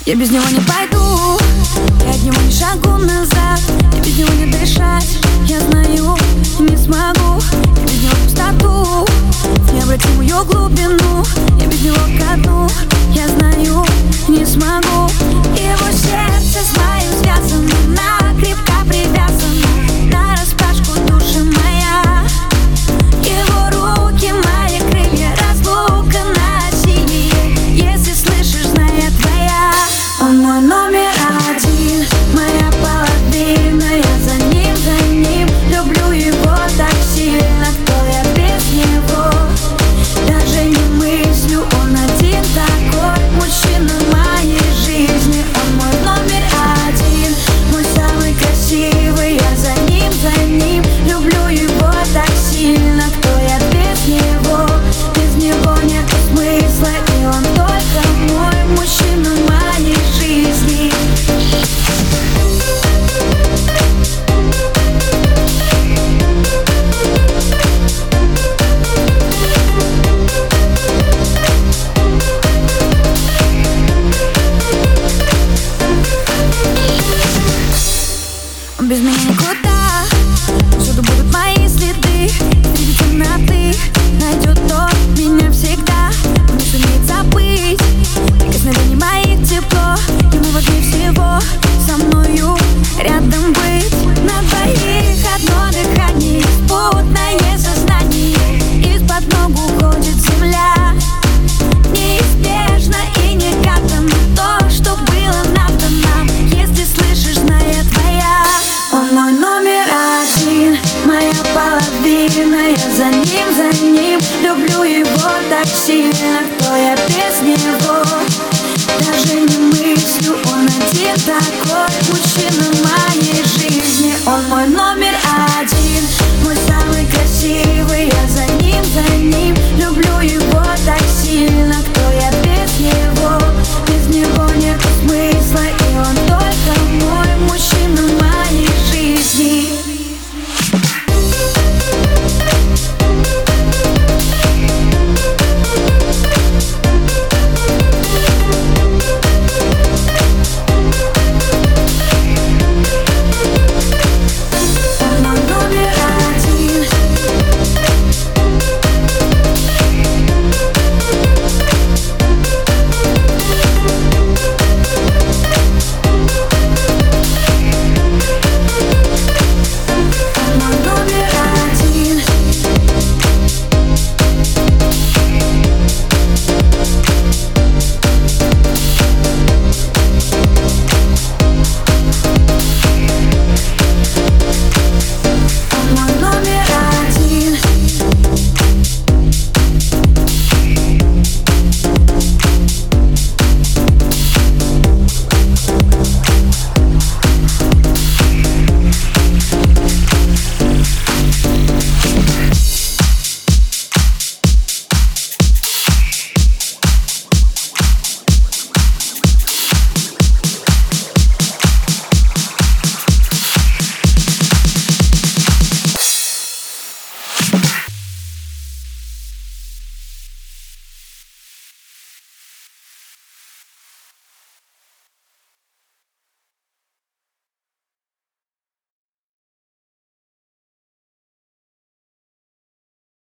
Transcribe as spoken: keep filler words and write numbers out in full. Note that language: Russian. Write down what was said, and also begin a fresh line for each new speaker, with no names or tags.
Я без него не пойду, я от него не шагу назад. Я без него не дышать, я знаю, не смогу. Я без него пустоту, в необратимую глубину. Я без него ко дну, я знаю, не смогу. Его сердце с моим связано, накрепко привязано, нараспашку душа моя. Его руки, мои крылья, разлука, насилие. Если слышишь, знает твоя. Он мой номер один, моя половина. Я за ним, за ним, люблю его так сильно. Кто я без него? Даже не мыслю, он один такой мужчина моей жизни. Он мой номер один, мой самый красивый. Я за ним, за ним, люблю его так сильно. Кто я без него? Без него нет смысла, и он только мой мужчина моей жизни. Он без меня никуда, всюду будут мои следы. Среди темноты найдет тот меня всегда. Он не сумеет забыть прикосновений моих тепло. Ему важнее всего со мною рядом быть. На двоих одно дыхание, спутное сознание. Из-под ног уходит земля. Неизбежно и некатано то, что было надо нам. Если слышишь, знает твоя. Он мой номер один, моя половина. Я за ним, за ним, люблю его так сильно. Кто я без него? Даже не мыслю, он один такой мужчина моей жизни. Он мой номер один, мой самый красивый. Я за ним, за ним, люблю его так сильно. Кто я без него? Без него нет смысла, и он